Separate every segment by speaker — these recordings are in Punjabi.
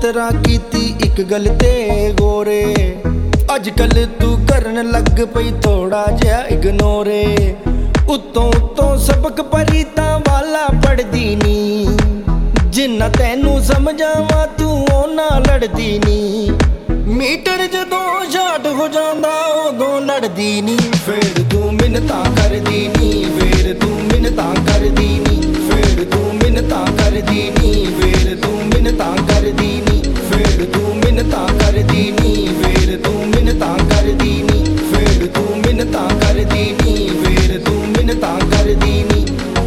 Speaker 1: ਜ਼ਰਾ ਕੀਤੀ ਇੱਕ ਗੱਲ ਤੇ ਗੋਰੇ, ਅੱਜ ਕੱਲ ਤੂੰ ਕਰਨ ਲੱਗ ਪਈ ਥੋੜਾ ਜਿਹਾ ਇਗਨੋਰੇ। ਉੱਤੋਂ ਉੱਤੋਂ ਸਬਕ ਪਰੀ ਤਾਂ ਵਾਲਾ ਪੜਦੀ ਨੀ, ਜਿੰਨਾ ਤੈਨੂੰ ਸਮਝਾਵਾਂ ਤੂੰ ਉਹਨਾਂ ਲੜਦੀ ਨੀ। ਮੀਟਰ ਜਦੋਂ ਸ਼ਾਟ ਹੋ ਜਾਂਦਾ ਉਦੋਂ ਲੜਦੀ ਨੀ, ਫੇਰ ਤੂੰ ਮਿੰਨਤਾਂ ਕਰਦੀ ਨੀ, ਫੇਰ ਤੂੰ ਮਿੰਨਤਾਂ ਕਰਦੀ ਨੀ, ਫੇਰ ਤੂੰ ਮਿੰਨਤਾਂ ਕਰਦੀ ਨੀ, ਫੇਰ ਤੂੰ ਮਿੰਨਤਾਂ ਕਰਦੀ ਨੀ, ਫੇਰ ਤੂੰ ਮਿੰਨਤਾਂ ਕਰਦੀ ਨੀ, ਫੇਰ ਤੂੰ ਮਿੰਨਤਾਂ ਕਰਦੀ ਨੀ, ਫੇਰ ਤੂੰ ਮਿੰਨਤਾਂ ਕਰਦੀ ਨੀ, ਫੇਰ ਤੂੰ ਮਿੰਨਤਾਂ ਕਰਦੀ ਨੀ।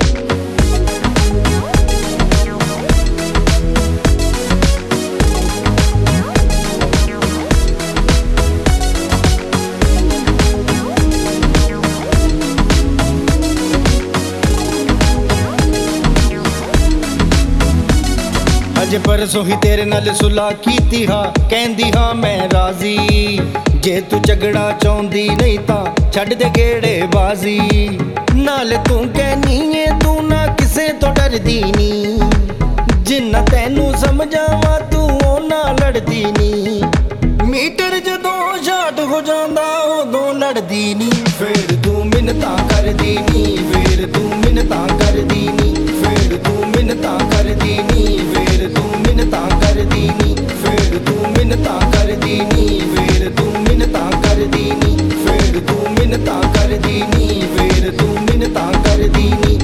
Speaker 1: ਅਜੇ ਪਰਸੋਂ ਹੀ ਤੇਰੇ ਨਾਲ ਸੁਲਾ ਕੀਤੀ ਹਾਂ, ਕਹਿੰਦੀ ਹਾਂ ਮੈਂ ਰਾਜ਼ੀ। ਜੇ ਤੂੰ ਝਗੜਾ ਚਾਹੁੰਦੀ ਨਹੀਂ ਤਾਂ ਛੱਡ ਦੇ ਗੇੜੇ ਬਾਜ਼ੀ। ਨਾਲ ਤੂੰ ਕਹਿਨੀ ਏ ਤੂੰ ਨਾ ਕਿਸੇ ਤੋਂ ਡਰਦੀ ਨੀ, ਜਿੰਨਾ ਤੈਨੂੰ ਸਮਝਾਵਾਂ ਤੂੰ ਉਹਨਾਂ ਲੜਦੀ ਨੀ। ਮੀਟਰ ਜਦੋਂ ਸ਼ਾਟ ਹੋ ਜਾਂਦਾ ਉਦੋਂ ਲੜਦੀ ਨੀ, ਫੇਰ ਤੂੰ ਮਿੰਨਤਾਂ ਕਰਦੀ ਨੀ, ਫੇਰ ਤੂੰ ਮਿੰਨਤਾਂ ਕਰਦੀ ਨੀ, ਫੇਰ ਤੂੰ ਮਿੰਨਤਾਂ ਕਰਦੀ ਨੀ, ਫੇਰ ਤੂੰ ਮਿੰਨਤਾਂ ਕਰਦੀ ਨੀ, ਫੇਰ ਤੂੰ ਮਿੰਨਤਾਂ ਕਰਦੀ ਨੀ, ਫੇਰ ਤੂੰ ਮਿੰਨਤਾਂ ਕਰਦੀ ਨੀ, ਫੇਰ ਤੂੰ ਮਿੰਨਤਾਂ ਕਰਦੀ ਨੀ, ਫੇਰ ਤੂੰ ਮਿੰਨਤਾਂ ਕਰਦੀ ਨੀ।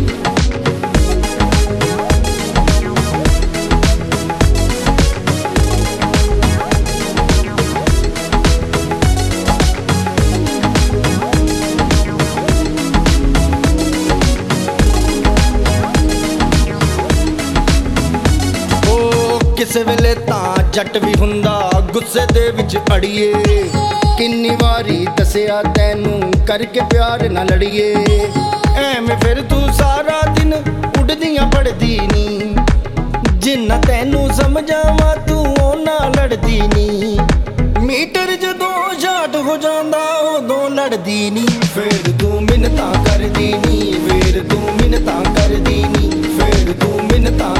Speaker 1: ਕਿਸੇ ਵੇਲੇ ਤਾਂ ਜੱਟ ਵੀ ਹੁੰਦਾ ਗੁੱਸੇ ਦੇ ਵਿੱਚ ਅੜੀਏ। ਕਿੰਨੀ ਵਾਰੀ ਦੱਸਿਆ ਤੈਨੂੰ ਕਰਕੇ ਪਿਆਰ ਨਾ ਲੜੀਏ। ਐਵੇਂ ਫਿਰ ਤੂੰ ਸਾਰਾ ਦਿਨ ਉੱਡਦੀਆਂ ਪੜਦੀ ਨੀ, ਜਿੰਨਾ ਤੈਨੂੰ ਸਮਝਾਵਾਂ ਤੂੰ ਉਹਨਾਂ ਲੜਦੀ ਨੀ। ਮੀਟਰ ਜਦੋਂ ਸ਼ਾਟ ਹੋ ਜਾਂਦਾ ਉਦੋਂ ਲੜਦੀ ਨੀ, ਫੇਰ ਤੂੰ ਮਿੰਨਤਾਂ ਕਰਦੀ ਨੀ, ਫੇਰ ਤੂੰ ਮਿੰਨਤਾਂ ਕਰਦੀ ਨੀ, ਫੇਰ ਤੂੰ ਮਿੰਨਤਾਂ